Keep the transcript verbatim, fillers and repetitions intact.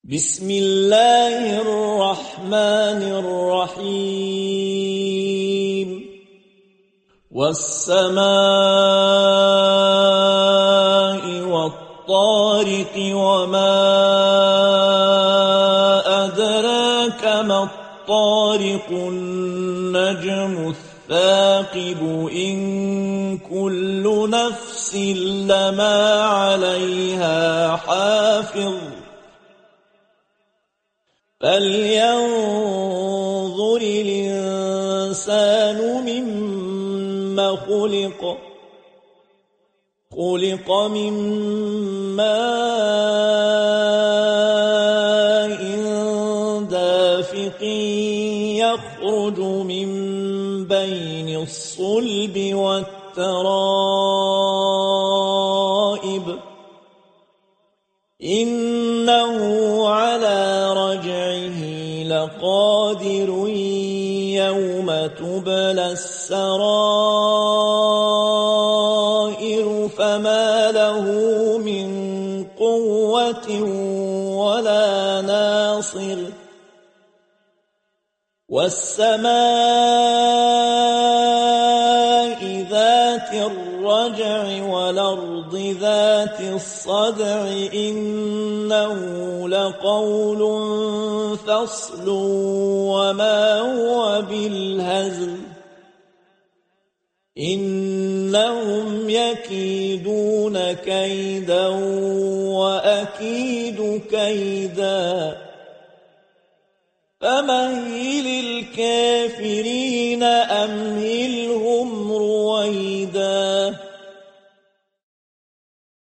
بسم الله الرحمن الرحيم والسماء والطارق وما أدراك ما الطارق النجم الثاقب إن كل نفس لما عليها حافظ فلينظر الإنسان مما خلق خلق من ماء دافق يخرج من بين الصلب والترائب إنه على رجعه لقادر يوم تبلى السرائر فما له من قوة ولا ناصر والسماء ذات الرجع والأرض ذات الصدع إنه لقول فصل وما هو بالهزل إنهم يكيدون كيدا وأكيد كيدا فمهل الكافرين